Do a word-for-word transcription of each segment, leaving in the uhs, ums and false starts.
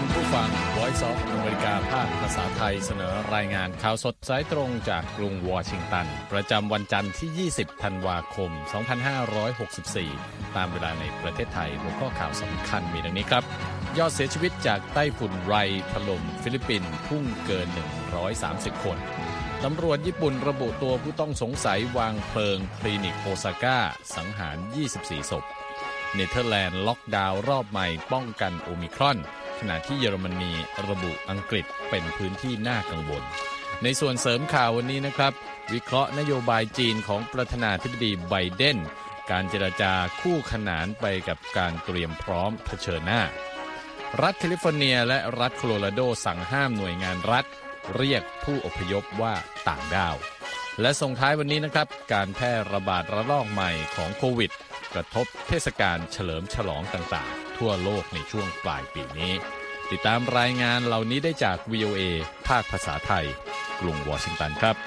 ผู้ฟัง Voice of America ภาคภาษาไทยเสนอรายงานข่าวสดสายตรงจากกรุงวอชิงตันประจำวันจันทร์ที่ ยี่สิบ ธันวาคม สองพันห้าร้อยหกสิบสี่ ตามเวลาในประเทศไทยหัวข้อข่าวสำคัญมีดังนี้ครับยอดเสียชีวิตจากไต้ฝุ่นไรถล่มฟิลิปปินส์พุ่งเกิน หนึ่งร้อยสามสิบ คนตำรวจญี่ปุ่นระบุตัวผู้ต้องสงสัยวางเพลิงคลินิกโอซาก้าสังหาร ยี่สิบสี่ ศพเนเธอร์แลนด์ล็อกดาวน์รอบใหม่ป้องกันโอมิครอนขณะที่เยอรมนีระบุอังกฤษเป็นพื้นที่น่ากังวลในส่วนเสริมข่าววันนี้นะครับวิเคราะห์นโยบายจีนของประธานาธิบดีไบเดนการเจรจาคู่ขนานไปกับการเตรียมพร้อมเผชิญหน้ารัฐแคลิฟอร์เนียและรัฐโคโลราโดสั่งห้ามหน่วยงานรัฐเรียกผู้อพยพว่าต่างด้าวและส่งท้ายวันนี้นะครับการแพร่ระบาดระลอกใหม่ของโควิดกระทบเทศกาลเฉลิมฉลองต่างๆทั่วโลกในช่วงปลายปีนี้ติดตามรายงานเหล่านี้ได้จาก วี โอ เอ ภาคภาษาไทยกรุงวอชิงตันครับ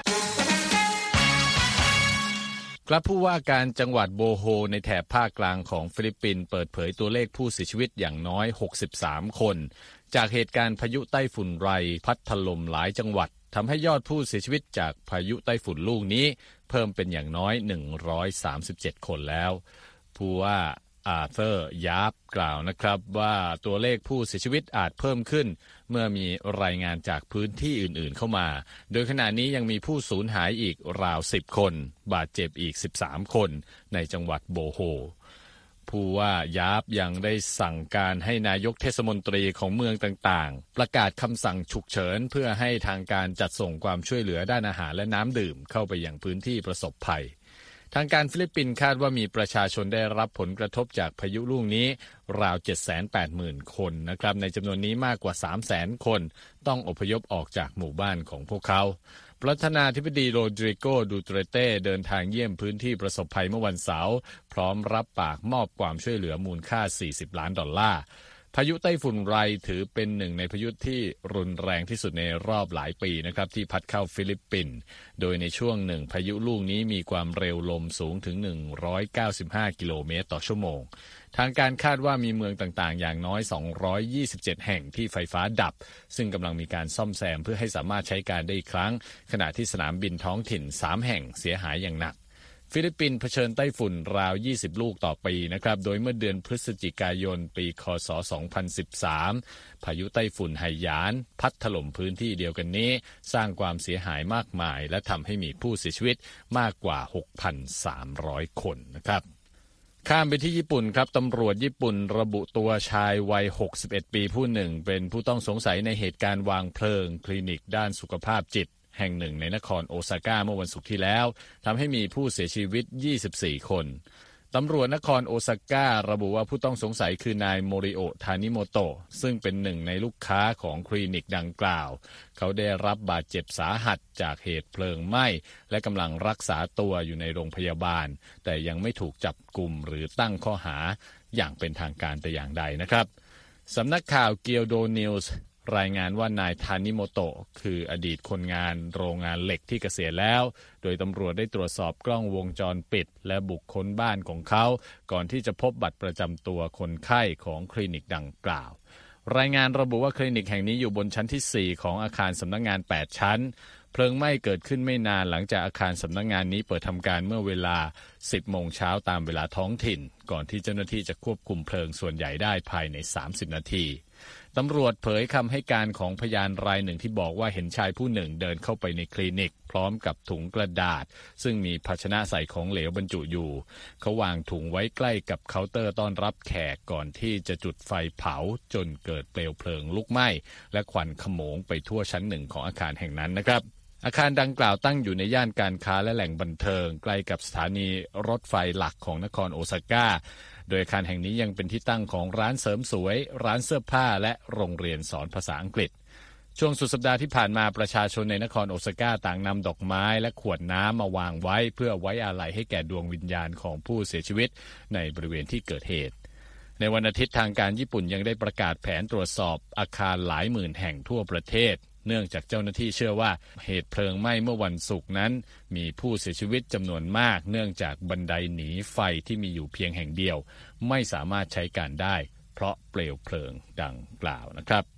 กลับผู้ว่าการจังหวัดโบโฮในแถบภาคกลางของฟิลิปปินส์เปิดเผยตัวเลขผู้เสียชีวิตอย่างน้อยหกสิบสามคนจากเหตุการณ์พายุไต้ฝุ่นไรพัดถล่มหลายจังหวัดทำให้ยอดผู้เสียชีวิตจากพายุไต้ฝุ่นลูกนี้เพิ่มเป็นอย่างน้อยหนึ่งร้อยสามสิบเจ็ดคนแล้วผู้ว่าอาร์เธอร์ยาบกล่าวนะครับว่าตัวเลขผู้เสียชีวิตอาจเพิ่มขึ้นเมื่อมีรายงานจากพื้นที่อื่นๆเข้ามาโดยขณะนี้ยังมีผู้สูญหายอีกราวสิบคนบาดเจ็บอีกสิบสามคนในจังหวัดโบโฮผู้ว่ายาบยังได้สั่งการให้นายกเทศมนตรีของเมืองต่างๆประกาศคำสั่งฉุกเฉินเพื่อให้ทางการจัดส่งความช่วยเหลือด้านอาหารและน้ำดื่มเข้าไปยังพื้นที่ประสบภัยทางการฟิลิปปินส์คาดว่ามีประชาชนได้รับผลกระทบจากพายุลูกนี้ราว เจ็ดแสนแปดหมื่น คนนะครับในจำนวนนี้มากกว่า สามแสน คนต้องอพยพออกจากหมู่บ้านของพวกเขาประธานาธิบดีโรดริโก ดูเตเต้เดินทางเยี่ยมพื้นที่ประสบภัยเมื่อวันเสาร์พร้อมรับปากมอบความช่วยเหลือมูลค่าสี่สิบล้านดอลลาร์พายุไต้ฝุ่นไรถือเป็นหนึ่งในพายุที่รุนแรงที่สุดในรอบหลายปีนะครับที่พัดเข้าฟิลิปปินส์โดยในช่วงหนึ่งพายุลูกนี้มีความเร็วลมสูงถึงหนึ่งร้อยเก้าสิบห้ากิโลเมตรต่อชั่วโมงทางการคาดว่ามีเมืองต่างๆอย่างน้อยสองร้อยยี่สิบเจ็ดแห่งที่ไฟฟ้าดับซึ่งกำลังมีการซ่อมแซมเพื่อให้สามารถใช้การได้อีกครั้งขณะที่สนามบินท้องถิ่นสามแห่งเสียหายอย่างหนักฟิลิปปินส์เผชิญไต้ฝุ่นราวยี่สิบลูกต่อปีนะครับโดยเมื่อเดือนพฤศจิกายนปีคศสองพันสิบสามพายุไต้ฝุ่นไฮยานพัดถล่มพื้นที่เดียวกันนี้สร้างความเสียหายมากมายและทำให้มีผู้เสียชีวิตมากกว่า หกพันสามร้อย คนนะครับข้ามไปที่ญี่ปุ่นครับตำรวจญี่ปุ่นระบุตัวชายวัยหกสิบเอ็ดปีผู้หนึ่งเป็นผู้ต้องสงสัยในเหตุการณ์วางเพลิงคลินิกด้านสุขภาพจิตแห่งหนึ่งในนครโอซาก้าเมื่อวันศุกร์ที่แล้วทำให้มีผู้เสียชีวิตยี่สิบสี่คนตำรวจนครโอซาก้าระบุว่าผู้ต้องสงสัยคือนายโมริโอะทานิโมโตะซึ่งเป็นหนึ่งในลูกค้าของคลินิกดังกล่าวเขาได้รับบาดเจ็บสาหัสจากเหตุเพลิงไหม้และกำลังรักษาตัวอยู่ในโรงพยาบาลแต่ยังไม่ถูกจับกุมหรือตั้งข้อหาอย่างเป็นทางการแต่อย่างใดนะครับสำนักข่าวเกียวโดนิวส์รายงานว่านายทานิโมโตะคืออดีตคนงานโรงงานเหล็กที่เกษียณแล้วโดยตำรวจได้ตรวจสอบกล้องวงจรปิดและบุคคลบ้านของเขาก่อนที่จะพบบัตรประจำตัวคนไข้ของคลินิกดังกล่าวรายงานระบุว่าคลินิกแห่งนี้อยู่บนชั้นที่สี่ของอาคารสำนักงานแปดชั้นเพลิงไหม้เกิดขึ้นไม่นานหลังจากอาคารสำนักงานนี้เปิดทำการเมื่อเวลา สิบโมงเช้าตามเวลาท้องถิ่นก่อนที่เจ้าหน้าที่จะควบคุมเพลิงส่วนใหญ่ได้ภายในสามสิบนาทีตำรวจเผยคำให้การของพยานรายหนึ่งที่บอกว่าเห็นชายผู้หนึ่งเดินเข้าไปในคลินิกพร้อมกับถุงกระดาษซึ่งมีภาชนะใส่ของเหลวบรรจุอยู่เขาวางถุงไว้ใกล้กับเคาน์เตอร์ต้อนรับแขกก่อนที่จะจุดไฟเผาจนเกิดเปลวเพลิงลุกไหม้และควันขโมงไปทั่วชั้นหนึ่งของอาคารแห่งนั้นนะครับอาคารดังกล่าวตั้งอยู่ในย่านการค้าและแหล่งบันเทิงใกล้กับสถานีรถไฟหลักของนครโอซาก้าโดยอาคารแห่งนี้ยังเป็นที่ตั้งของร้านเสริมสวยร้านเสื้อผ้าและโรงเรียนสอนภาษาอังกฤษช่วงสุดสัปดาห์ที่ผ่านมาประชาชนในนครโอซาก้าต่างนำดอกไม้และขวดน้ำมาวางไว้เพื่อไว้อาลัยให้แก่ดวงวิญญาณของผู้เสียชีวิตในบริเวณที่เกิดเหตุในวันอาทิตย์ทางการญี่ปุ่นยังได้ประกาศแผนตรวจสอบอาคารหลายหมื่นแห่งทั่วประเทศเนื่องจากเจ้าหน้าที่เชื่อว่าเหตุเพลิงไหม้เมื่อวันศุกร์นั้นมีผู้เสียชีวิตจำนวนมากเนื่องจากบันไดหนีไฟที่มีอยู่เพียงแห่งเดียวไม่สามารถใช้การได้เพราะเปลวเพลิงดังกล่าวนะครับ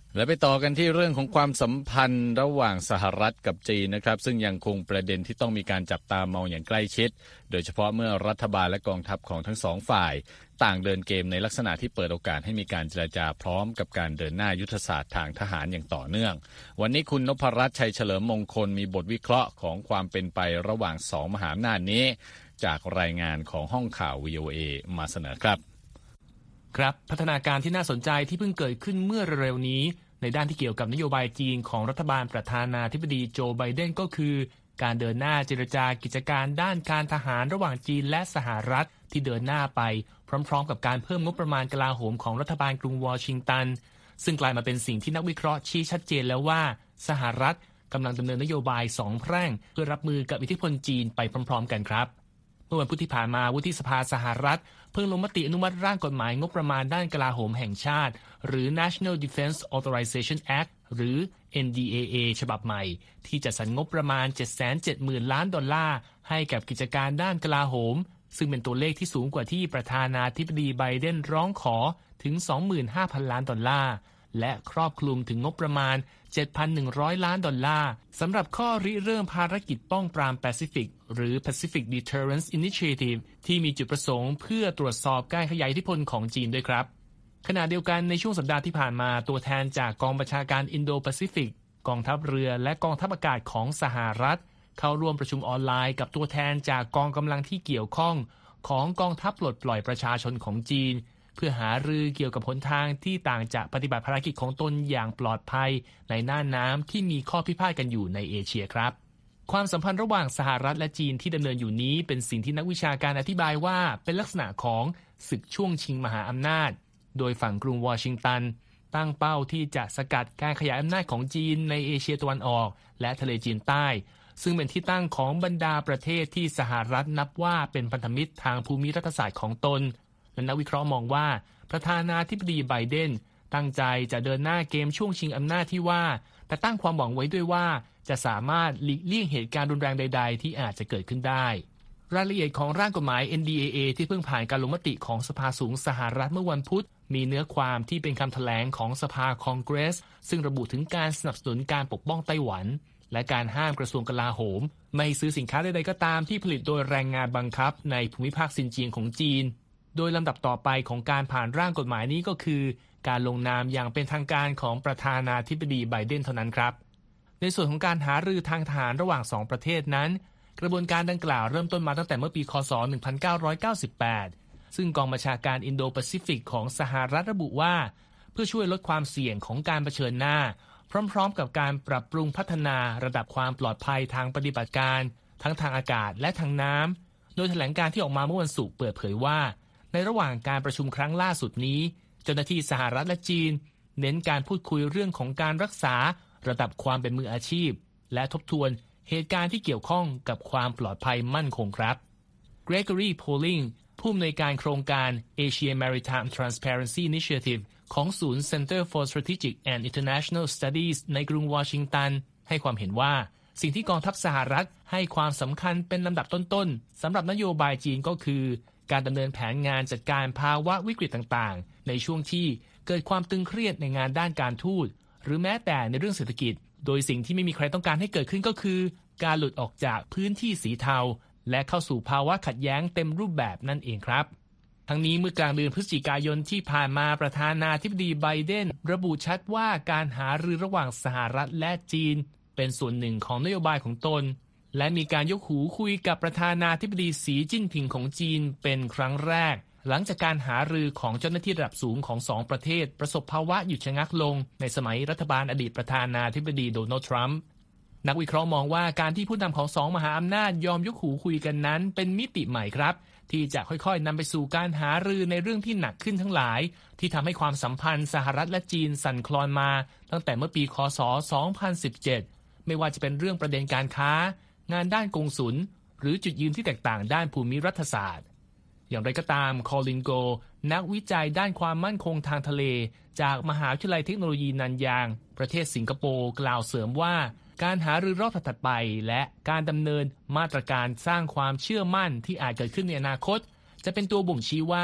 และไปต่อกันที่เรื่องของความสัมพันธ์ระหว่างสหรัฐกับจีนนะครับซึ่งยังคงประเด็นที่ต้องมีการจับตามองอย่างใกล้ชิดโดยเฉพาะเมื่อรัฐบาลและกองทัพของทั้งสองฝ่ายต่างเดินเกมในลักษณะที่เปิดโอกาสให้มีการเจรจาพร้อมกับการเดินหน้ายุทธศาสตร์ทางทหารอย่างต่อเนื่องวันนี้คุณนพรัตน์ชัยเฉลิมมงคลมีบทวิเคราะห์ของความเป็นไประหว่างสองมหาอำนาจนี้จากรายงานของห้องข่าว วี โอ เอ มาเสนอครับครับพัฒนาการที่น่าสนใจที่เพิ่งเกิดขึ้นเมื่อเร็วๆนี้ในด้านที่เกี่ยวกับนโยบายจีนของรัฐบาลประธานาธิบดีโจไบเดนก็คือการเดินหน้าเจรจากิจการด้านการทหารระหว่างจีนและสหรัฐที่เดินหน้าไปพร้อมๆกับการเพิ่มงบประมาณกลาโหมของรัฐบาลกรุงวอชิงตันซึ่งกลายมาเป็นสิ่งที่นักวิเคราะห์ชี้ชัดเจนแล้วว่าสหรัฐกำลังดำเนินนโยบายสองแพร่งเพื่อรับมือกับอิทธิพลจีนไปพร้อมๆกันครับเมื่อวันพุธที่ผ่านมาวุฒิสภาสหรัฐเพิ่งลงมติอนุมัติร่างกฎหมายงบประมาณด้านกลาโหมแห่งชาติหรือ National Defense Authorization Act หรือ เอ็น ดี เอ เอ ฉบับใหม่ที่จัดสรรงบประมาณ เจ็ดแสนเจ็ดหมื่น ล้านดอลลาร์ให้กับกิจการด้านกลาโหมซึ่งเป็นตัวเลขที่สูงกว่าที่ประธานาธิบดีไบเดนร้องขอถึง สองหมื่นห้าพัน ล้านดอลลาร์และครอบคลุมถึงงบประมาณ เจ็ดพันหนึ่งร้อย ล้านดอลลาร์สำหรับข้อริเริ่มภารกิจป้องปรามแปซิฟิกหรือ Pacific Deterrence Initiative ที่มีจุดประสงค์เพื่อตรวจสอบการขยายอิทธิพลของจีนด้วยครับขณะเดียวกันในช่วงสัปดาห์ที่ผ่านมาตัวแทนจากกองบัญชาการอินโดแปซิฟิกกองทัพเรือและกองทัพอากาศของสหรัฐเข้าร่วมประชุมออนไลน์กับตัวแทนจากกองกำลังที่เกี่ยวข้องของกองทัพปลดปล่อยประชาชนของจีนเพื่อหารือเกี่ยวกับหนทางที่ต่างจากปฏิบัติภารกิจของตนอย่างปลอดภัยในน่านน้ำที่มีข้อพิพาทกันอยู่ในเอเชียครับความสัมพันธ์ระหว่างสหรัฐและจีนที่ดำเนินอยู่นี้เป็นสิ่งที่นักวิชาการอธิบายว่าเป็นลักษณะของศึกช่วงชิงมหาอำนาจโดยฝั่งกรุงวอชิงตันตั้งเป้าที่จะสกัดการขยายอำนาจของจีนในเอเชียตะวันออกและทะเลจีนใต้ซึ่งเป็นที่ตั้งของบรรดาประเทศที่สหรัฐนับว่าเป็นพันธมิตรทางภูมิรัฐศาสตร์ของตนและนักวิเคราะห์มองว่าประธานาธิบดีไบเดนตั้งใจจะเดินหน้าเกมช่วงชิงอำนาจที่ว่าแต่ตั้งความหวังไว้ด้วยว่าจะสามารถหลีกเลี่ยงเหตุการณ์รุนแรงใดๆที่อาจจะเกิดขึ้นได้รายละเอียดของร่างกฎหมาย เอ็น ดี เอ เอ ที่เพิ่งผ่านการลงมติของสภาสูงสหรัฐเมื่อวันพุธมีเนื้อความที่เป็นคำแถลงของสภาคองเกรสซึ่งระบุถึงการสนับสนุนการปกป้องไต้หวันและการห้ามกระทรวงกลาโหมไม่ซื้อสินค้าใดๆก็ตามที่ผลิตโดยแรงงานบังคับในภูมิภาคซินเจียงของจีนโดยลำดับต่อไปของการผ่านร่างกฎหมายนี้ก็คือการลงนามอย่างเป็นทางการของประธานาธิบดีไบเดนเท่านั้นครับในส่วนของการหารือทางทหารระหว่างสองประเทศนั้นกระบวนการดังกล่าวเริ่มต้นมาตั้งแต่เมื่อปีคศหนึ่งพันเก้าร้อยเก้าสิบแปดซึ่งกองบัญชาการอินโดแปซิฟิกของสหรัฐระบุว่าเพื่อช่วยลดความเสี่ยงของการเผชิญหน้าพร้อมๆกับการปรับปรุงพัฒนาระดับความปลอดภัยทางปฏิบัติการทั้งทางอากาศและทางน้ำโดยแถลงการที่ออกมาเมื่อวันศุกร์เปิดเผยว่าในระหว่างการประชุมครั้งล่าสุดนี้เจ้าหน้าที่สหรัฐและจีนเน้นการพูดคุยเรื่องของการรักษาระดับความเป็นมืออาชีพและทบทวนเหตุการณ์ที่เกี่ยวข้องกับความปลอดภัยมั่นคงครับ Gregory Poling ผู้อำนวยการโครงการ Asia Maritime Transparency Initiative ของศูนย์ Center for Strategic and International Studies ในกรุงวอชิงตันให้ความเห็นว่าสิ่งที่กองทัพสหรัฐให้ความสำคัญเป็นลำดับต้นๆสำหรับนโยบายจีนก็คือการดำเนินแผนงานจัดการภาวะวิกฤตต่างๆในช่วงที่เกิดความตึงเครียดในงานด้านการทูตหรือแม้แต่ในเรื่องเศรษฐกิจโดยสิ่งที่ไม่มีใครต้องการให้เกิดขึ้นก็คือการหลุดออกจากพื้นที่สีเทาและเข้าสู่ภาวะขัดแย้งเต็มรูปแบบนั่นเองครับทั้งนี้เมื่อกลางเดือนพฤศจิกายนที่ผ่านมาประธานาธิบดีไบเดนระบุชัดว่าการหารือระหว่างสหรัฐและจีนเป็นส่วนหนึ่งของนโยบายของตนและมีการยกหูคุยกับประธานาธิบดีสีจิ้นผิงของจีนเป็นครั้งแรกหลังจากการหารือของเจ้าหน้าที่ระดับสูงของสองประเทศประสบภาวะหยุดชะงักลงในสมัยรัฐบาลอดีตประธานาธิบดีโดนัลด์ทรัมป์นักวิเคราะห์มองว่าการที่ผู้นำของสองมหาอำนาจยอมยกหูคุยกันนั้นเป็นมิติใหม่ครับที่จะค่อยๆนำไปสู่การหารือในเรื่องที่หนักขึ้นทั้งหลายที่ทำให้ความสัมพันธ์สหรัฐและจีนสั่นคลอนมาตั้งแต่เมื่อปีคศสองพันสิบเจ็ดไม่ว่าจะเป็นเรื่องประเด็นการค้างานด้านกงสุลหรือจุดยืนที่แตกต่างด้านภูมิรัฐศาสตร์อย่างไรก็ตามคอลินโกนักวิจัยด้านความมั่นคงทางทะเลจากมหาวิทยาลัยเทคโนโลยีนันยางประเทศสิงคโปร์กล่าวเสริมว่าการหารือรอบถัดไปและการดำเนินมาตรการสร้างความเชื่อมั่นที่อาจเกิดขึ้นในอนาคตจะเป็นตัวบ่งชี้ว่า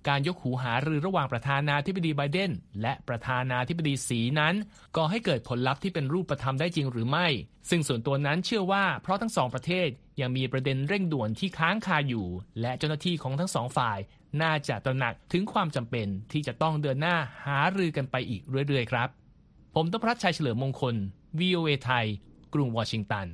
การยกหูหารือระหว่างประธานาธิบดีไบเดนและประธานาธิบดีสีนั้นก่อให้เกิดผลลัพธ์ที่เป็นรูปธรรมได้จริงหรือไม่ซึ่งส่วนตัวนั้นเชื่อว่าเพราะทั้งสองประเทศยังมีประเด็นเร่งด่วนที่ค้างคาอยู่และเจ้าหน้าที่ของทั้งสองฝ่ายน่าจะตระหนักถึงความจำเป็นที่จะต้องเดินหน้าหารือกันไปอีกเรื่อยๆครับผมธนภัทร ชัยเฉลิมมงคล วี โอ เอ ไทยกรุงวอชิงตัน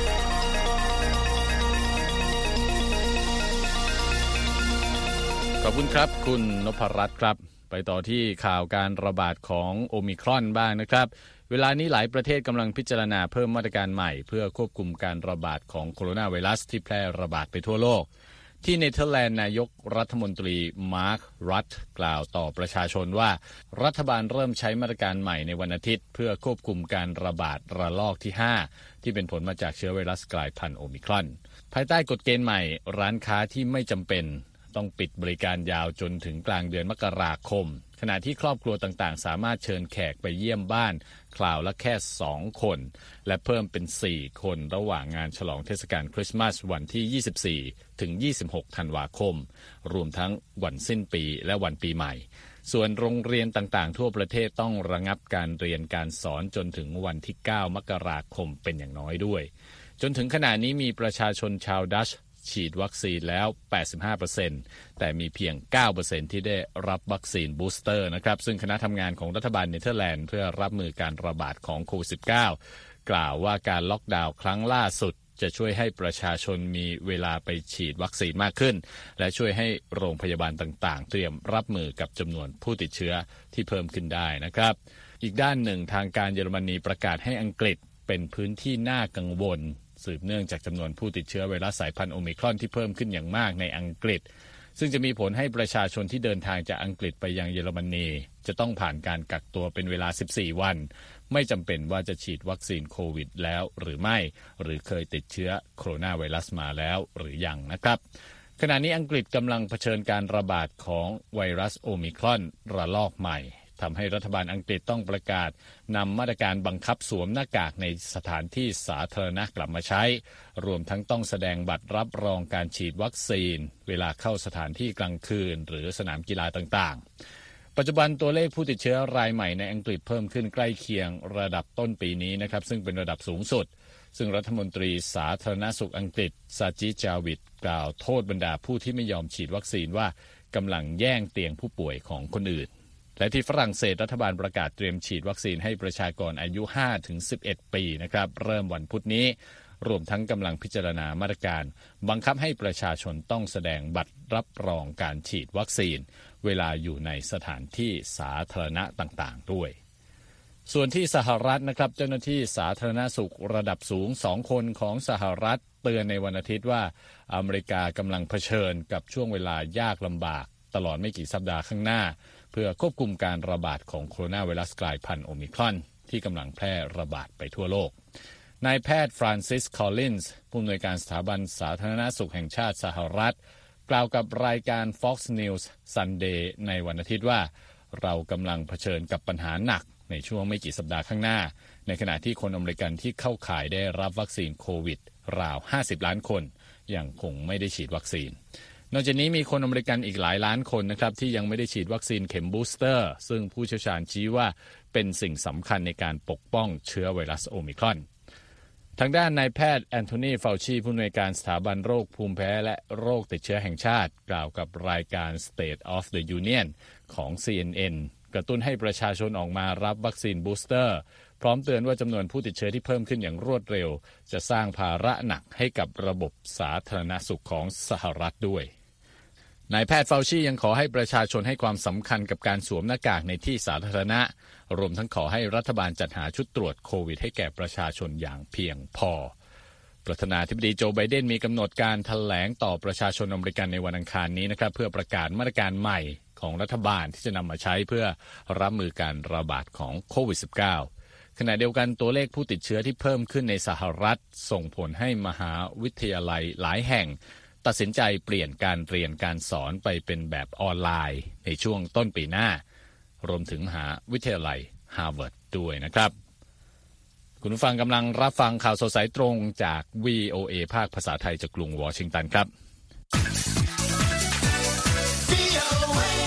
ขอบคุณครับคุณนพรัตน์ครับไปต่อที่ข่าวการระบาดของโอมิครอนบ้างนะครับเวลานี้หลายประเทศกำลังพิจารณาเพิ่มมาตรการใหม่เพื่อควบคุมการระบาดของโคโรนาไวรัสที่แพร่ระบาดไปทั่วโลกที่เนเธอร์แลนด์นายกรัฐมนตรีมาร์ครัตกล่าวต่อประชาชนว่ารัฐบาลเริ่มใช้มาตรการใหม่ในวันอาทิตย์เพื่อควบคุมการระบาดระลอกที่ห้าที่เป็นผลมาจากเชื้อไวรัสกลายพันธุ์โอมิครอนภายใต้กฎเกณฑ์ใหม่ร้านค้าที่ไม่จำเป็นต้องปิดบริการยาวจนถึงกลางเดือนมกราคมขณะที่ครอบครัวต่างๆสามารถเชิญแขกไปเยี่ยมบ้านคราวละแค่สองคนและเพิ่มเป็นสี่คนระหว่างงานฉลองเทศกาลคริสต์มาสวันที่ยี่สิบสี่ถึงยี่สิบหกธันวาคมรวมทั้งวันสิ้นปีและวันปีใหม่ส่วนโรงเรียนต่างๆทั่วประเทศต้องระงับการเรียนการสอนจนถึงวันที่เก้ามกราคมเป็นอย่างน้อยด้วยจนถึงขณะนี้มีประชาชนชาวดัชฉีดวัคซีนแล้ว แปดสิบห้าเปอร์เซ็นต์ แต่มีเพียง เก้าเปอร์เซ็นต์ ที่ได้รับวัคซีนบูสเตอร์นะครับซึ่งคณะทำงานของรัฐบาลเนเธอร์แลนด์เพื่อรับมือการระบาดของโควิด สิบเก้า กล่าวว่าการล็อกดาวน์ครั้งล่าสุดจะช่วยให้ประชาชนมีเวลาไปฉีดวัคซีนมากขึ้นและช่วยให้โรงพยาบาลต่างๆเตรียมรับมือกับจำนวนผู้ติดเชื้อที่เพิ่มขึ้นได้นะครับอีกด้านหนึ่งทางการเยอรมนีประกาศให้อังกฤษเป็นพื้นที่น่ากังวลสืบเนื่องจากจำนวนผู้ติดเชื้อไวรัสสายพันธุ์โอมิครอนที่เพิ่มขึ้นอย่างมากในอังกฤษซึ่งจะมีผลให้ประชาชนที่เดินทางจากอังกฤษไปยังเยอรมนีจะต้องผ่านการกักตัวเป็นเวลาสิบสี่วันไม่จำเป็นว่าจะฉีดวัคซีนโควิดแล้วหรือไม่หรือเคยติดเชื้อโคโรนาไวรัสมาแล้วหรือยังนะครับขณะนี้อังกฤษกำลังเผชิญการระบาดของไวรัสโอมิครอนระลอกใหม่ทำให้รัฐบาลอังกฤษต้องประกาศนำมาตรการบังคับสวมหน้ากากในสถานที่สาธารณะกลับมาใช้รวมทั้งต้องแสดงบัตรรับรองการฉีดวัคซีนเวลาเข้าสถานที่กลางคืนหรือสนามกีฬาต่างๆปัจจุบันตัวเลขผู้ติดเชื้อรายใหม่ในอังกฤษเพิ่มขึ้นใกล้เคียงระดับต้นปีนี้นะครับซึ่งเป็นระดับสูงสุดซึ่งรัฐมนตรีสาธารณสุขอังกฤษซาจิจาวิดกล่าวโทษบรรดาผู้ที่ไม่ยอมฉีดวัคซีนว่ากำลังแย่งเตียงผู้ป่วยของคนอื่นและที่ฝรั่งเศสรัฐบาลประกาศเตรียมฉีดวัคซีนให้ประชากรอายุ ห้าถึงสิบเอ็ด ปีนะครับเริ่มวันพุธนี้รวมทั้งกำลังพิจารณามาตรการบังคับให้ประชาชนต้องแสดงบัตรรับรองการฉีดวัคซีนเวลาอยู่ในสถานที่สาธารณะต่างๆด้วยส่วนที่สหรัฐนะครับเจ้าหน้าที่สาธารณสุขระดับสูงสองคนของสหรัฐเตือนในวันอาทิตย์ว่าอเมริกากำลังเผชิญกับช่วงเวลายากลำบากตลอดไม่กี่สัปดาห์ข้างหน้าเพื่อควบคุมการระบาดของโคโรนาไวรัสกลายพันธุ์โอมิครอนที่กำลังแพร่ระบาดไปทั่วโลกนายแพทย์ฟรานซิสคอลลินส์ผู้อำนวยการสถาบันสาธารณสุขแห่งชาติสหรัฐกล่าวกับรายการ Fox News Sunday ในวันอาทิตย์ว่าเรากำลังเผชิญกับปัญหาหนักในช่วงไม่กี่สัปดาห์ข้างหน้าในขณะที่คนอเมริกันที่เข้าข่ายได้รับวัคซีนโควิดราวห้าสิบล้านคนยังคงไม่ได้ฉีดวัคซีนนอกจากนี้มีคนอเมริกันอีกหลายล้านคนนะครับที่ยังไม่ได้ฉีดวัคซีนเข็มบูสเตอร์ซึ่งผู้เชี่ยวชาญชี้ว่าเป็นสิ่งสำคัญในการปกป้องเชื้อไวรัสโอมิครอนทางด้านนายแพทย์แอนโทนีเฟลชีผู้อำนวยการสถาบันโรคภูมิแพ้และโรคติดเชื้อแห่งชาติกล่าวกับรายการ State of the Union ของ ซี เอ็น เอ็น กระตุ้นให้ประชาชนออกมารับวัคซีนบูสเตอร์พร้อมเตือนว่าจำนวนผู้ติดเชื้อที่เพิ่มขึ้นอย่างรวดเร็วจะสร้างภาระหนักให้กับระบบสาธารณสุขของสหรัฐด้วยนายแพทย์เฟลชียังขอให้ประชาชนให้ความสำคัญกับการสวมหน้ากากในที่สาธารณะรวมทั้งขอให้รัฐบาลจัดหาชุดตรวจโควิดให้แก่ประชาชนอย่างเพียงพอประธานาธิบดีโจไบเดนมีกำหนดการแถลงต่อประชาชนอเมริกันในวันอังคารนี้นะครับเพื่อประกาศมาตรการใหม่ของรัฐบาลที่จะนำมาใช้เพื่อรับมือการระบาดของโควิด สิบเก้า ขณะเดียวกันตัวเลขผู้ติดเชื้อที่เพิ่มขึ้นในสหรัฐส่งผลให้มหาวิทยาลัยหลายแห่งตัดสินใจเปลี่ยนการเรียนการสอนไปเป็นแบบออนไลน์ในช่วงต้นปีหน้ารวมถึงมหาวิทยาลัยฮาร์วาร์ดด้วยนะครับคุณผู้ฟังกำลังรับฟังข่าวสดสายตรงจาก วี โอ เอ ภาคภาษาไทยจากกรุงวอชิงตันครับ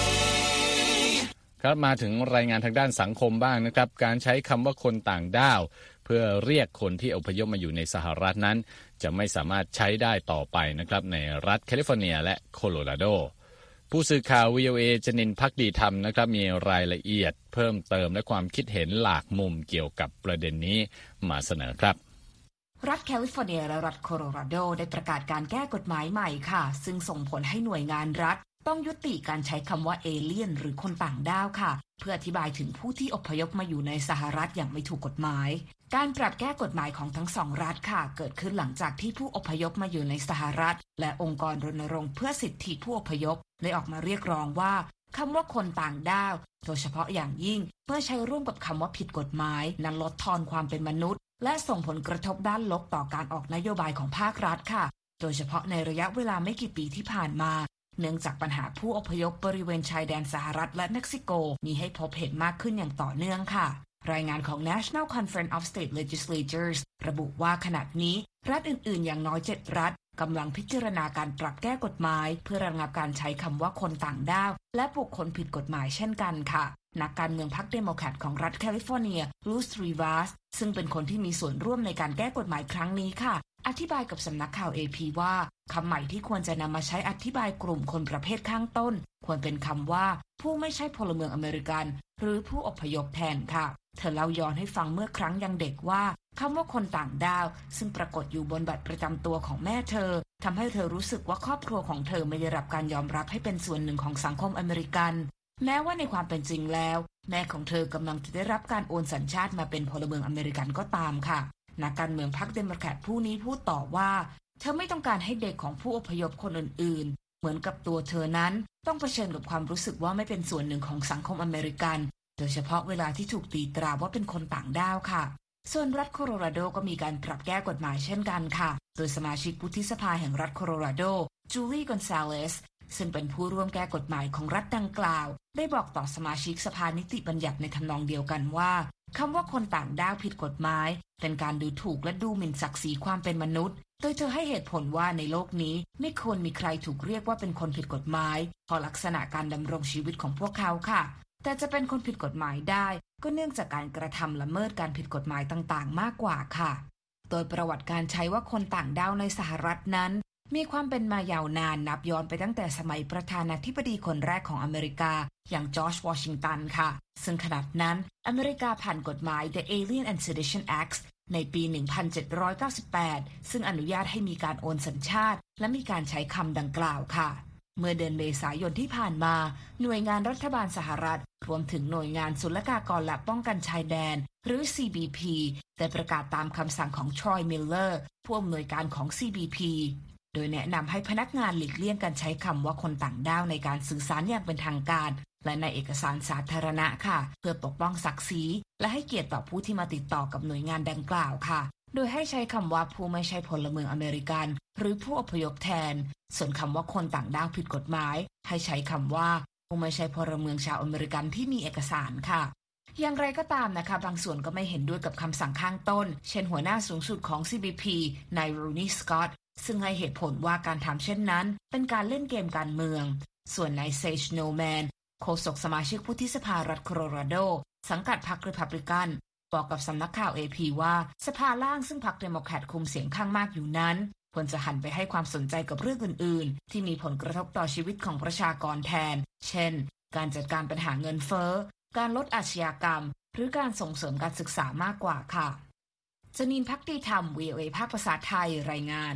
ครับมาถึงรายงานทางด้านสังคมบ้างนะครับการใช้คำว่าคนต่างด้าวเพื่อเรียกคนที่อพยพมาอยู่ในสหรัฐนั้นจะไม่สามารถใช้ได้ต่อไปนะครับในรัฐแคลิฟอร์เนียและโคโลราโดผู้สื่อข่าว วี โอ เอ จนินท์ ภักดีธรรมนะครับมีรายละเอียดเพิ่มเติมและความคิดเห็นหลากมุมเกี่ยวกับประเด็นนี้มาเสนอครับรัฐแคลิฟอร์เนียและรัฐโคโลราโดได้ประกาศการแก้กฎหมายใหม่ค่ะซึ่งส่งผลให้หน่วยงานรัฐต้องยุติการใช้คำว่าเอเลี่ยนหรือคนต่างด้าวค่ะเพื่ออธิบายถึงผู้ที่อพยพมาอยู่ในสหรัฐอย่างไม่ถูกกฎหมายการปรับแก้กฎหมายของทั้งสองรัฐค่ะเกิดขึ้นหลังจากที่ผู้อพยพมาอยู่ในสหรัฐและองค์กรรณรงค์เพื่อสิทธิผู้อพยพได้ออกมาเรียกร้องว่าคำว่าคนต่างด้าวโดยเฉพาะอย่างยิ่งเมื่อใช้ร่วมกับคำว่าผิดกฎหมายนั้นลดทอนความเป็นมนุษย์และส่งผลกระทบด้านลบต่อการออกนโยบายของภาครัฐค่ะโดยเฉพาะในระยะเวลาไม่กี่ปีที่ผ่านมาเนื่องจากปัญหาผู้อพยพบริเวณชายแดนสหรัฐและเม็กซิโกมีให้พบเห็นมากขึ้นอย่างต่อเนื่องค่ะรายงานของ National Conference of State Legislatures ระบุว่าขณะนี้รัฐอื่นๆอย่างน้อยเจ็ดรัฐกำลังพิจารณาการปรับแก้กฎหมายเพื่อระงับการใช้คำว่าคนต่างด้าวและบุคคลผิดกฎหมายเช่นกันค่ะนักการเมืองพรรคเดโมแครตของรัฐแคลิฟอร์เนียลูส รีวาสซึ่งเป็นคนที่มีส่วนร่วมในการแก้กฎหมายครั้งนี้ค่ะอธิบายกับสำนักข่าว เอ พี ว่าคำใหม่ที่ควรจะนำมาใช้อธิบายกลุ่มคนประเภทข้างต้นควรเป็นคำว่าผู้ไม่ใช่พลเมืองอเมริกันหรือผู้อพยพแทนค่ะเธอเล่าย้อนให้ฟังเมื่อครั้งยังเด็กว่าคำว่าคนต่างด้าวซึ่งปรากฏอยู่บนบัตรประจำตัวของแม่เธอทำให้เธอรู้สึกว่าครอบครัวของเธอไม่ได้รับการยอมรับให้เป็นส่วนหนึ่งของสังคมอเมริกันแม้ว่าในความเป็นจริงแล้วแม่ของเธอกำลังจะได้รับการโอนสัญชาติมาเป็นพลเมืองอเมริกันก็ตามค่ะนักการเมืองพรรคเดโมแครตผู้นี้พูดต่อว่าเธอไม่ต้องการให้เด็กของผู้อพยพคนอื่นๆเหมือนกับตัวเธอนั้นต้องเผชิญกับความรู้สึกว่าไม่เป็นส่วนหนึ่งของสังคมอเมริกันโดยเฉพาะเวลาที่ถูกตีตราว่าเป็นคนต่างด้าวค่ะส่วนรัฐโคโลราโดก็มีการปรับแก้กฎหมายเช่นกันค่ะโดยสมาชิกวุฒิสภาแห่งรัฐโคโลราโดจูลี่ กอนซาเลสซึ่งเป็นผู้ร่วมแก้กฎหมายของรัฐดังกล่าวได้บอกต่อสมาชิกสภานิติบัญญัติในทำนองเดียวกันว่าคำว่าคนต่างด้าวผิดกฎหมายเป็นการดูถูกและดูหมิ่นศักดิ์ศรีความเป็นมนุษย์โดยเธอให้เหตุผลว่าในโลกนี้ไม่ควรมีใครถูกเรียกว่าเป็นคนผิดกฎหมายเพราะลักษณะการดำรงชีวิตของพวกเขาค่ะแต่จะเป็นคนผิดกฎหมายได้ก็เนื่องจากการกระทำละเมิดการผิดกฎหมายต่างๆมากกว่าค่ะโดยประวัติการใช้ว่าคนต่างด้าวในสหรัฐนั้นมีความเป็นมายาวนานนับย้อนไปตั้งแต่สมัยประธานาธิบดีคนแรกของอเมริกาอย่างจอร์จวอชิงตันค่ะซึ่งขณะนั้นอเมริกาผ่านกฎหมาย The Alien and Sedition Act ในปี หนึ่งพันเจ็ดร้อยเก้าสิบแปด ซึ่งอนุญาตให้มีการโอนสัญชาติและมีการใช้คำดังกล่าวค่ะเมื่อเดือนเมษายนที่ผ่านมาหน่วยงานรัฐบาลสหรัฐรวมถึงหน่วยงานศุลกากรและป้องกันชายแดนหรือ ซี บี พี ได้ประกาศตามคำสั่งของทรอย มิลเลอร์ผู้อำนวยการของ ซี บี พี โดยแนะนำให้พนักงานหลีกเลี่ยงการใช้คำว่าคนต่างด้าวในการสื่อสารอย่างเป็นทางการและในเอกสารสาธารณะค่ะเพื่อปกป้องศักดิ์ศรีและให้เกียรติต่อผู้ที่มาติดต่อกับหน่วยงานดังกล่าวค่ะโดยให้ใช้คำว่าผู้ไม่ใช่พลเมืองอเมริกันหรือผู้อพยพแทนส่วนคำว่าคนต่างด้าวผิดกฎหมายให้ใช้คำว่าผู้ไม่ใช่พลเมืองชาวอเมริกันที่มีเอกสารค่ะอย่างไรก็ตามนะคะบางส่วนก็ไม่เห็นด้วยกับคำสั่งข้างต้นเช่นหัวหน้าสูงสุดของ ซี บี พี นาย รูนี่ สก็อตซึ่งให้เหตุผลว่าการทำเช่นนั้นเป็นการเล่นเกมการเมืองส่วนนายเซจ โนแมนโฆษกสมาชิกวุฒิสภารัฐโคโลราโดสังกัดพรรครีพับลิกันบอกกับสำนักข่าว เอ พี ว่าสภาล่างซึ่งพรรคเดโมแครตคุมเสียงข้างมากอยู่นั้นควรจะหันไปให้ความสนใจกับเรื่องอื่นๆที่มีผลกระทบต่อชีวิตของประชากรแทนเช่นการจัดการปัญหาเงินเฟ้อการลดอาชญากรรมหรือการส่งเสริมการศึกษามากกว่าค่ะจนินท์ ภักดีธรรม วี โอ เอ ภาคภาษาไทยรายงาน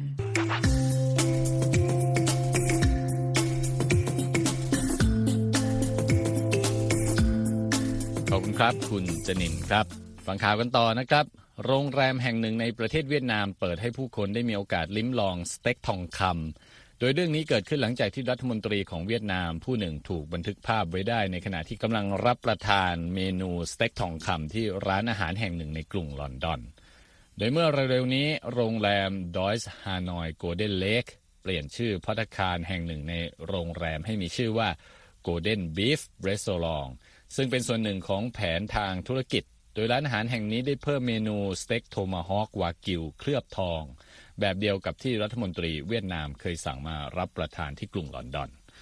ขอบคุณครับคุณจนินท์ครับฟังข่าวกันต่อนะครับโรงแรมแห่งหนึ่งในประเทศเวียดนามเปิดให้ผู้คนได้มีโอกาสลิ้มลองสเต็กทองคำโดยเรื่องนี้เกิดขึ้นหลังจากที่รัฐมนตรีของเวียดนามผู้หนึ่งถูกบันทึกภาพไว้ได้ในขณะที่กำลังรับประทานเมนูสเต็กทองคำที่ร้านอาหารแห่งหนึ่งในกรุงลอนดอนโดยเมื่อเร็วๆนี้โรงแรมดอยส์ฮานอยโกลเด้นเลคเปลี่ยนชื่อภัตตาคารแห่งหนึ่งในโรงแรมให้มีชื่อว่า Golden Beef Restaurant ซึ่งเป็นส่วนหนึ่งของแผนทางธุรกิจโดยร้านอาหารแห่งนี้ได้เพิ่มเมนูสเต็กโทมาฮอกวากิวเคลือบทองแบบเดียวกับที่รัฐมนตรีเวียดนามเคยสั่งมารับประทานที่กรุงลอนดอน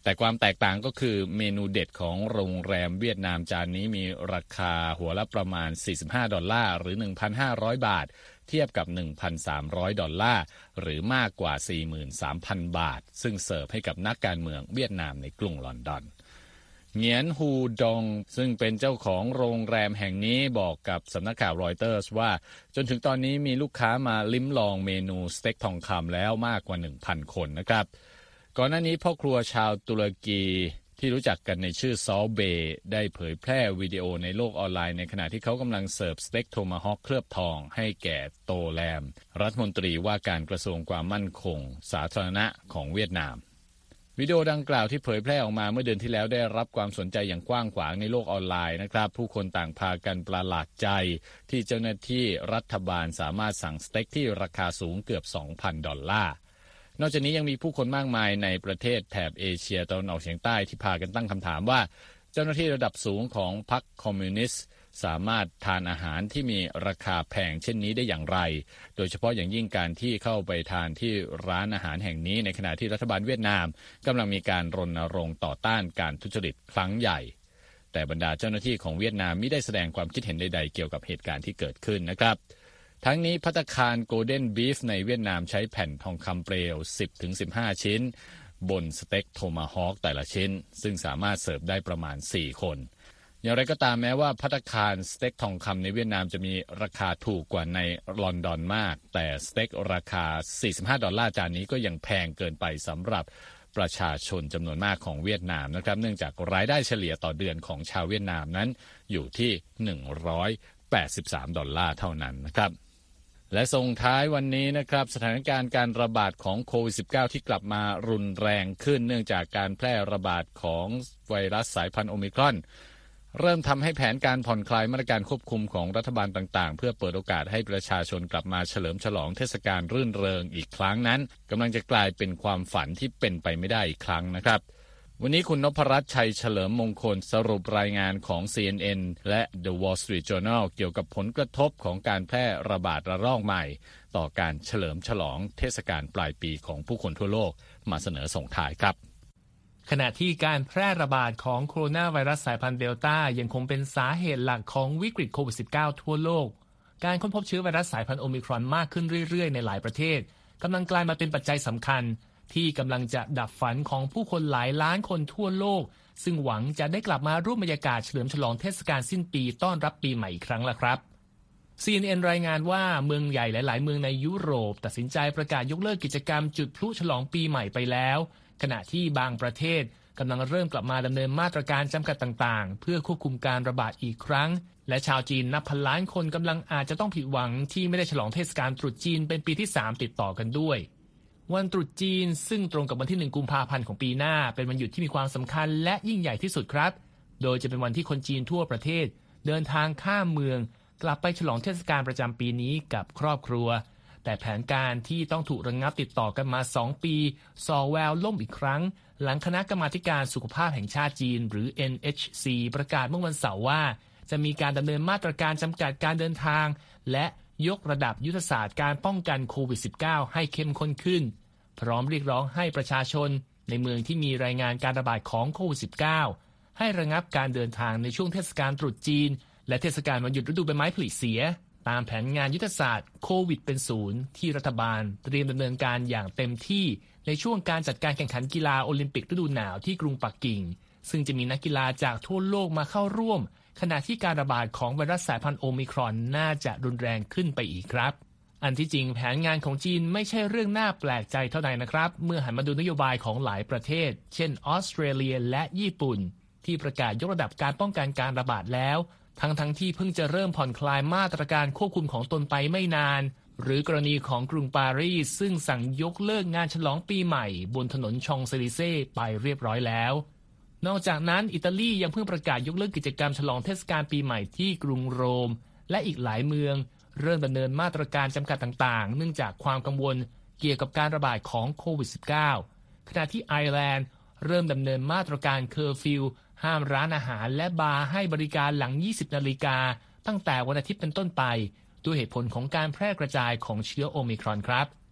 แต่ความแตกต่างก็คือเมนูเด็ดของโรงแรมเวียดนามจานนี้มีราคาหัวละประมาณสี่สิบห้าดอลลาร์หรือ หนึ่งพันห้าร้อย บาทเทียบกับ หนึ่งพันสามร้อย ดอลลาร์หรือมากกว่า สี่หมื่นสามพัน บาทซึ่งเสิร์ฟให้กับนักการเมืองเวียดนามในกรุงลอนดอนเหงียนฮูดงซึ่งเป็นเจ้าของโรงแรมแห่งนี้บอกกับสำนักข่าวรอยเตอร์สว่าจนถึงตอนนี้มีลูกค้ามาลิ้มลองเมนูสเต็กทองคำแล้วมากกว่า หนึ่งพัน คนนะครับก่อนหน้านี้พ่อครัวชาวตุรกีที่รู้จักกันในชื่อซอลเบย์ได้เผยแพร่วิดีโอในโลกออนไลน์ในขณะที่เขากำลังเสิร์ฟสเต็กโทมาฮอคเคลือบทองให้แก่โตแลมรัฐมนตรีว่าการกระทรวงความมั่นคงสาธารณะของเวียดนามวิดีโอดังกล่าวที่เผยแพร่ออกมาเมื่อเดือนที่แล้วได้รับความสนใจอย่างกว้างขวางในโลกออนไลน์นะครับผู้คนต่างพากันประหลาดใจที่เจ้าหน้าที่รัฐบาลสามารถสั่งสเต็กที่ราคาสูงเกือบ สองพัน ดอลลาร์นอกจากนี้ยังมีผู้คนมากมายในประเทศแถบเอเชียตะวันออกเฉียงใต้ที่พากันตั้งคำถามว่าเจ้าหน้าที่ระดับสูงของพรรคคอมมิวนิสต์สามารถทานอาหารที่มีราคาแพงเช่นนี้ได้อย่างไรโดยเฉพาะอย่างยิ่งการที่เข้าไปทานที่ร้านอาหารแห่งนี้ในขณะที่รัฐบาลเวียดนามกำลังมีการรณรงค์ต่อต้านการทุจริตครั้งใหญ่แต่บรรดาเจ้าหน้าที่ของเวียดนามไม่ได้แสดงความคิดเห็นใดๆเกี่ยวกับเหตุการณ์ที่เกิดขึ้นนะครับทั้งนี้ภัตตาคารโกลเด้นบีฟในเวียดนามใช้แผ่นทองคำเปลว สิบถึงสิบห้า ชิ้นบนสเต็กโทมาฮอคแต่ละชิ้นซึ่งสามารถเสิร์ฟได้ประมาณสี่คนอย่างไรก็ตามแม้ว่าภัตตาคารสเต็กทองคำในเวียดนามจะมีราคาถูกกว่าในลอนดอนมากแต่สเต็กราคาสี่สิบห้าดอลลาร์จานนี้ก็ยังแพงเกินไปสำหรับประชาชนจำนวนมากของเวียดนามนะครับเนื่องจากรายได้เฉลี่ยต่อเดือนของชาวเวียดนามนั้นอยู่ที่หนึ่งร้อยแปดสิบสามดอลลาร์เท่านั้นนะครับและส่งท้ายวันนี้นะครับสถานการณ์การระบาดของโควิด สิบเก้า ที่กลับมารุนแรงขึ้นเนื่องจากการแพร่ระบาดของไวรัสสายพันธุ์โอมิครอนเริ่มทำให้แผนการผ่อนคลายมาตรการควบคุมของรัฐบาลต่างๆเพื่อเปิดโอกาสให้ประชาชนกลับมาเฉลิมฉลองเทศกาลรื่นเริงอีกครั้งนั้นกำลังจะกลายเป็นความฝันที่เป็นไปไม่ได้อีกครั้งนะครับวันนี้คุณนพรัตน์ชัยเฉลิมมงคลสรุปรายงานของ ซี เอ็น เอ็น และ The Wall Street Journal เกี่ยวกับผลกระทบของการแพร่ระบาดระลอกใหม่ต่อการเฉลิมฉลองเทศกาลปลายปีของผู้คนทั่วโลกมาเสนอส่งท้ายครับขณะที่การแพร่ระบาดของโคโรนาไวรัสสายพันธุ์เดลต้ายังคงเป็นสาเหตุหลักของวิกฤตโควิด สิบเก้า ทั่วโลกการค้นพบเชื้อไวรัสสายพันธุ์โอมิครอนมากขึ้นเรื่อยๆในหลายประเทศกำลังกลายมาเป็นปัจจัยสำคัญที่กำลังจะดับฝันของผู้คนหลายล้านคนทั่วโลกซึ่งหวังจะได้กลับมาร่วมบรรยากาศเฉลิมฉลองเทศกาลสิ้นปีต้อนรับปีใหม่อีกครั้งละครับ ซี เอ็น เอ็น รายงานว่าเมืองใหญ่หลายๆเมืองในยุโรปตัดสินใจประกาศยกเลิกกิจกรรมจุดพลุฉลองปีใหม่ไปแล้วขณะที่บางประเทศกำลังเริ่มกลับมาดำเนินมาตรการจำกัดต่างๆเพื่อควบคุมการระบาดอีกครั้งและชาวจีนนับพันล้านคนกำลังอาจจะต้องผิดหวังที่ไม่ได้ฉลองเทศกาลตรุษจีนเป็นปีที่สามติดต่อกันด้วยวันตรุษจีนซึ่งตรงกับวันที่หนึ่งกุมภาพันธ์ของปีหน้าเป็นวันหยุดที่มีความสำคัญและยิ่งใหญ่ที่สุดครับโดยจะเป็นวันที่คนจีนทั่วประเทศเดินทางข้ามเมืองกลับไปฉลองเทศกาลประจำปีนี้กับครอบครัวแต่แผนการที่ต้องถูกระงับติดต่อกันมาสองปีส่อแววล่มอีกครั้งหลังคณะกรรมาธิการสุขภาพแห่งชาติจีนหรือ เอ็น เอช ซี ประกาศเมื่อวันเสาร์ว่าจะมีการดำเนินมาตรการจำกัดการเดินทางและยกระดับยุทธศาสตร์การป้องกันโควิด สิบเก้า ให้เข้มข้นขึ้นพร้อมเรียกร้องให้ประชาชนในเมืองที่มีรายงานการระบาดของโควิด สิบเก้า ให้ระงับการเดินทางในช่วงเทศกาลตรุษจีนและเทศกาลวันหยุดฤดูใบไม้ผลิเสียตามแผนงานยุทธศาสตร์โควิดเป็นศูนย์ที่รัฐบาลเตรียมดำเนินการอย่างเต็มที่ในช่วงการจัดการแข่งขันกีฬาโอลิมปิกฤดูหนาวที่กรุงปักกิ่งซึ่งจะมีนักกีฬาจากทั่วโลกมาเข้าร่วมขณะที่การระบาดของไวรัสสายพันธุ์โอมิครอนน่าจะรุนแรงขึ้นไปอีกครับอันที่จริงแผนงานของจีนไม่ใช่เรื่องน่าแปลกใจเท่าใดนะครับเมื่อหันมาดูนโยบายของหลายประเทศเช่นออสเตรเลียและญี่ปุ่นที่ประกาศยกระดับการป้องกันการระบาดแล้วทั้งทั้งที่เพิ่งจะเริ่มผ่อนคลายมาตรการควบคุมของตนไปไม่นานหรือกรณีของกรุงปารีสซึ่งสั่งยกเลิกงานฉลองปีใหม่บนถนนชองเซลิเซ่ไปเรียบร้อยแล้วนอกจากนั้นอิตาลียังเพิ่งประกาศยกเลิกกิจกรรมฉลองเทศกาลปีใหม่ที่กรุงโรมและอีกหลายเมืองเริ่มดำเนินมาตรการจำกัดต่างๆเนื่องจากความกังวลเกี่ยวกับการระบาดของโควิด สิบเก้า ขณะที่ไอร์แลนด์เริ่มดำเนินมาตรการเคอร์ฟิวห้ามร้านอาหารและบาร์ให้บริการหลังยี่สิบนาฬิกาตั้งแต่วันอาทิตย์เป็นต้นไปด้วยเหตุผลของการแพร่กระจายของเชื้อโอมิครอนครับ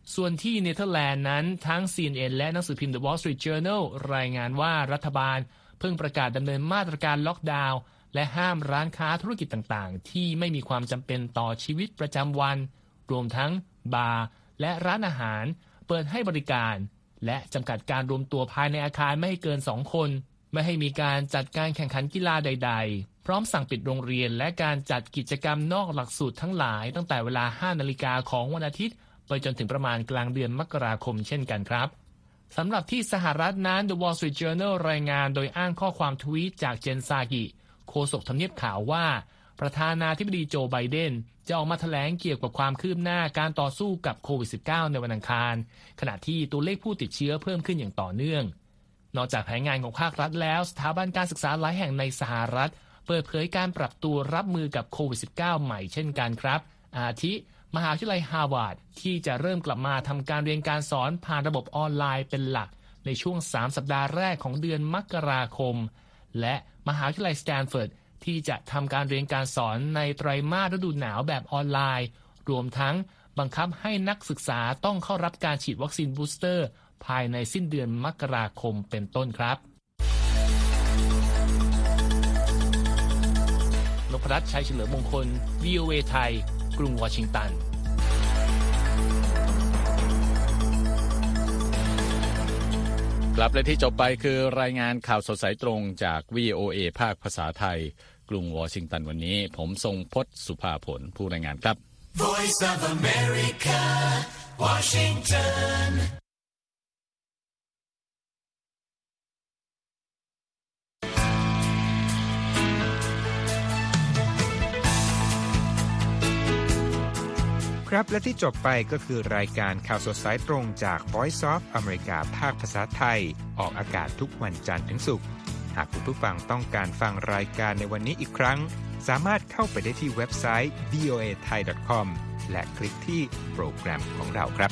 ส่วนที่เนเธอร์แลนด์นั้นทั้ง ซี เอ็น เอ็น และหนังสือพิมพ์ The Wall Street Journal รายงานว่ารัฐบาลเพิ่งประกาศดำเนินมาตรการล็อกดาวน์และห้ามร้านค้าธุรกิจต่างๆที่ไม่มีความจำเป็นต่อชีวิตประจำวันรวมทั้งบาร์และร้านอาหารเปิดให้บริการและจำกัดการรวมตัวภายในอาคารไม่ให้เกินสองคนไม่ให้มีการจัดการแข่งขันกีฬาใดๆพร้อมสั่งปิดโรงเรียนและการจัดกิจกรรมนอกหลักสูตรทั้งหลายตั้งแต่เวลา ห้านาฬิกาของวันอาทิตย์ไปจนถึงประมาณกลางเดือนมกราคมเช่นกันครับสำหรับที่สหรัฐนั้น The Wall Street Journal รายงานโดยอ้างข้อความทวีตจากเจนซากิโฆษกทำเนียบขาวว่าประธานาธิบดีโจไบเดนจะออกมาแถลงเกี่ยวกับความคืบหน้าการต่อสู้กับโควิด สิบเก้า ในวันอังคารขณะที่ตัวเลขผู้ติดเชื้อเพิ่มขึ้นอย่างต่อเนื่องนอกจากแผนงานของภาครัฐแล้วสถาบันการศึกษาหลายแห่งในสหรัฐเปิดเผยการปรับตัวรับมือกับโควิด สิบเก้า ใหม่เช่นกันครับอาทิมหาวิทยาลัยฮาร์วาร์ดที่จะเริ่มกลับมาทำการเรียนการสอนผ่านระบบออนไลน์เป็นหลักในช่วงสามสัปดาห์แรกของเดือนมกราคมและมหาวิทยาลัยสแตนฟอร์ดที่จะทำการเรียนการสอนในไตรมาสฤดูหนาวแบบออนไลน์รวมทั้งบังคับให้นักศึกษาต้องเข้ารับการฉีดวัคซีนบูสเตอร์ภายในสิ้นเดือนมกราคมเป็นต้นครับนพรัตน์ ชัยเฉลิมมงคล วี โอ เอ ไทยกรุงวอชิงตันครับและที่จบไปคือรายงานข่าวสดสายตรงจาก วี โอ เอ ภาคภาษาไทยกรุงวอชิงตันวันนี้ผมทรงพจน์สุภาผลผู้รายงานครับ Voice of America Washington ครับและที่จบไปก็คือรายการข่าวสดสายตรงจาก Voice of America ภาคภาษาไทยออกอากาศทุกวันจันทร์ถึงศุกร์หากคุณผู้ฟังต้องการฟังรายการในวันนี้อีกครั้งสามารถเข้าไปได้ที่เว็บไซต์ วี โอ เอ ไทย ดอท คอม และคลิกที่โปรแกรมของเราครับ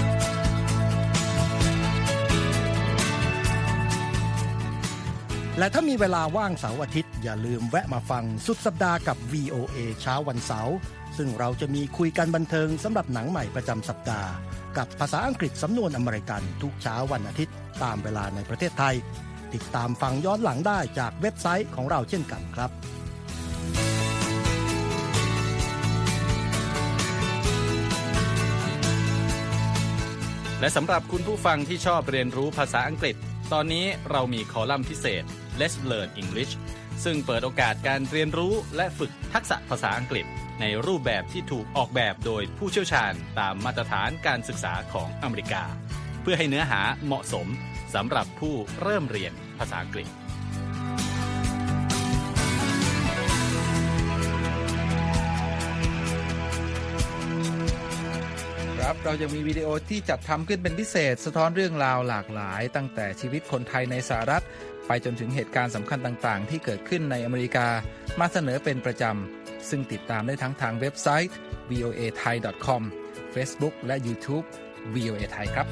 และถ้ามีเวลาว่างเสาร์อาทิตย์อย่าลืมแวะมาฟังสุดสัปดาห์กับ วี โอ เอ เช้าวันเสาร์ซึ่งเราจะมีคุยกันบันเทิงสำหรับหนังใหม่ประจำสัปดาห์กับภาษาอังกฤษสำนวนอเมริกันทุกเช้าวันอาทิตย์ตามเวลาในประเทศไทยติดตามฟังย้อนหลังได้จากเว็บไซต์ของเราเช่นกันครับและสำหรับคุณผู้ฟังที่ชอบเรียนรู้ภาษาอังกฤษตอนนี้เรามีคอลัมน์พิเศษ Let's Learn English ซึ่งเปิดโอกาสการเรียนรู้และฝึกทักษะภาษาอังกฤษในรูปแบบที่ถูกออกแบบโดยผู้เชี่ยวชาญตามมาตรฐานการศึกษาของอเมริกาเพื่อให้เนื้อหาเหมาะสมสำหรับผู้เริ่มเรียนภาษาอังกฤษครับเรายังมีวิดีโอที่จัดทำขึ้นเป็นพิเศษสะท้อนเรื่องราวหลากหลายตั้งแต่ชีวิตคนไทยในสหรัฐไปจนถึงเหตุการณ์สำคัญต่างๆที่เกิดขึ้นในอเมริกามาเสนอเป็นประจำซึ่งติดตามได้ทั้งทางเว็บไซต์ วี โอ เอ ไทย ดอท คอม Facebook และ YouTube วี โอ เอ ไทยครับ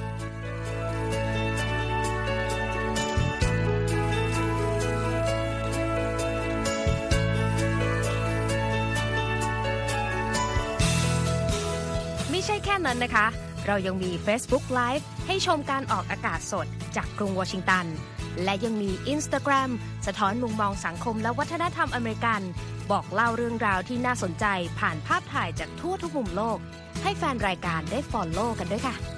ไม่ใช่แค่นั้นนะคะเรายังมี Facebook Live ให้ชมการออกอากาศสดจากกรุงวอชิงตันและยังมี Instagram สะท้อนมุมมองสังคมและวัฒนธรรมอเมริกันบอกเล่าเรื่องราวที่น่าสนใจผ่านภาพถ่ายจากทั่วทุกมุมโลกให้แฟนรายการได้ follow กันด้วยค่ะ